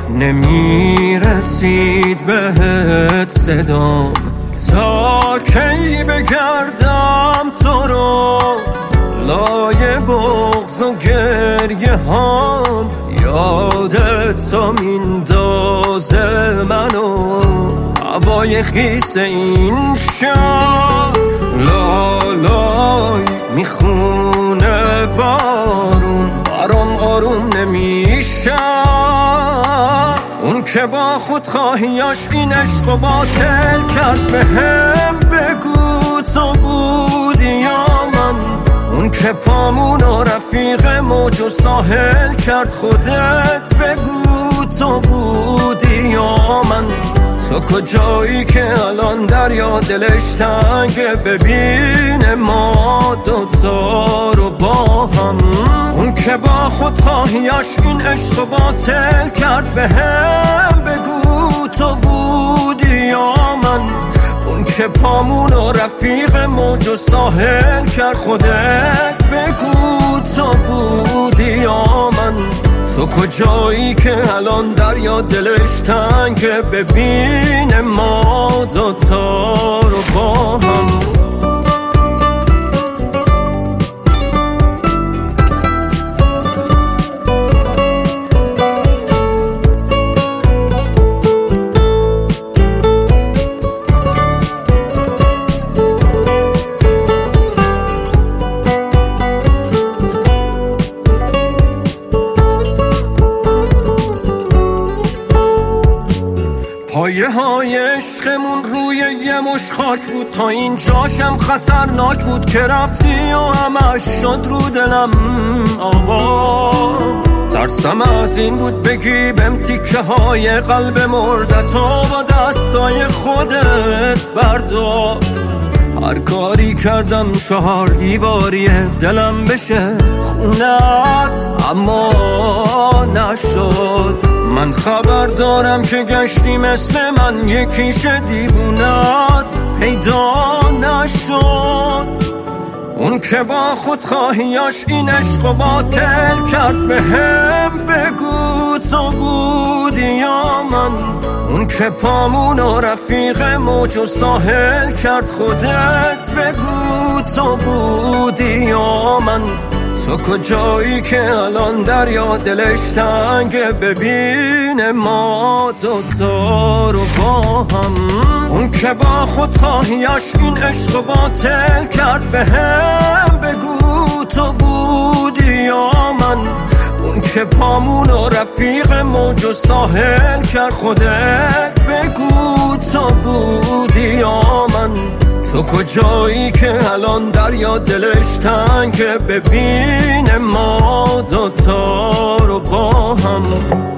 نمیرسید بهت صدام، تا کی بگردم تو رو لای بغض و گریه هام. یادت تا میندازه منو هوای خیس این شهر، لالای میخونه بارون برام آروم نمیشه. اون که با خودخواهیاش این عشق باطل کرد بهم بگو تو بودی یا من. اون که پامونو رفیق موج و ساحل کرد خودت بگو تو بودی یا من. تو کجایی که الان دریا دلش تنگه ببینه ما دوتا رو با هم. اون که با خودخواهیاش این عشق باطل کرد بهم بگو تو بودی یا من. اون که پامونو رفیق موج و ساحل کرد خودت بگو تو بودی یا من. تو کجایی که الان دریا دلش تنگه ببینه ما دوتا رو با هم. پایه های عشقمون روی یه مش خاک بود، تا این جاشم خطرناک بود که رفتی و همش شد رو دلم آوا. ترسم از این بود بگی بهم تیکه های قلب مردتو با دستای خودت بردار. هر کاری کردم 4 دیواری دلم بشه خونت اما نشد. من خبر دارم که گشتی مثل من یکیش دیوونت پیدا نشد. اون که با خودخواهیاش این عشق باطل کرد بهم بگو تو بودی یا من. اون که پامونو رفیق موج و ساحل کرد خودت بگو تو بودی یا من. تو کجایی که الان دریا دلش تنگه ببینه ما دوتا رو با هم. اون که با خودخواهیاش این عشق باطل کرد بهم بگو تو بودی یا من. اون که پامونو رفیق موج و ساحل کرد خودت بگو تو بودی یا من. تو کجایی که الان دریا دلش تنگه ببینه ما دوتا رو با هم.